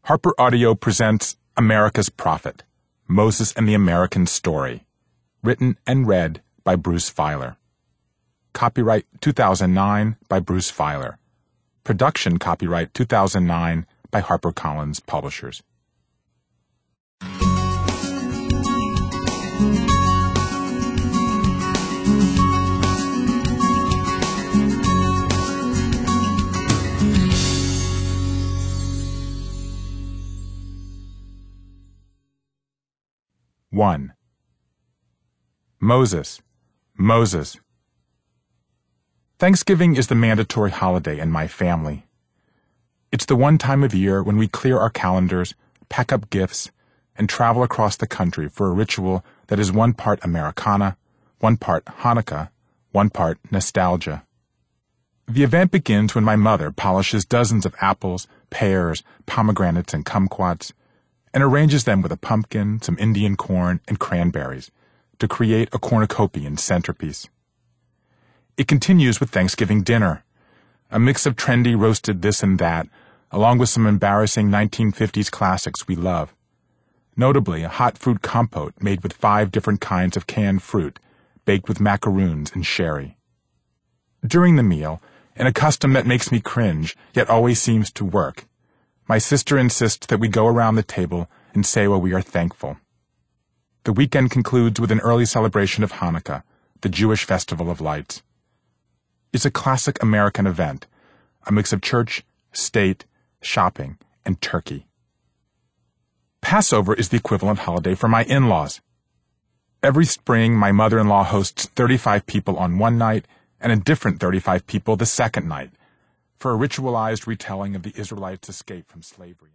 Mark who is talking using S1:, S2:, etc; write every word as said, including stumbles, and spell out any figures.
S1: Harper Audio presents America's Prophet, Moses and the American Story, written and read by Bruce Feiler. Copyright two thousand nine by Bruce Feiler. Production copyright two thousand nine by HarperCollins Publishers. one. Moses, Moses. Thanksgiving is the mandatory holiday in my family. It's the one time of year when we clear our calendars, pack up gifts, and travel across the country for a ritual that is one part Americana, one part Hanukkah, one part nostalgia. The event begins when my mother polishes dozens of apples, pears, pomegranates, and kumquats, and arranges them with a pumpkin, some Indian corn, and cranberries to create a cornucopian centerpiece. It continues with Thanksgiving dinner, a mix of trendy roasted this and that, along with some embarrassing nineteen fifties classics we love, notably a hot fruit compote made with five different kinds of canned fruit, baked with macaroons and sherry. During the meal, in a custom that makes me cringe, yet always seems to work, my sister insists that we go around the table and say why we are thankful. The weekend concludes with an early celebration of Hanukkah, the Jewish festival of lights. It's a classic American event, a mix of church, state, shopping, and turkey. Passover is the equivalent holiday for my in-laws. Every spring, my mother-in-law hosts thirty-five people on one night and a different thirty-five people the second night, for a ritualized retelling of the Israelites' escape from slavery.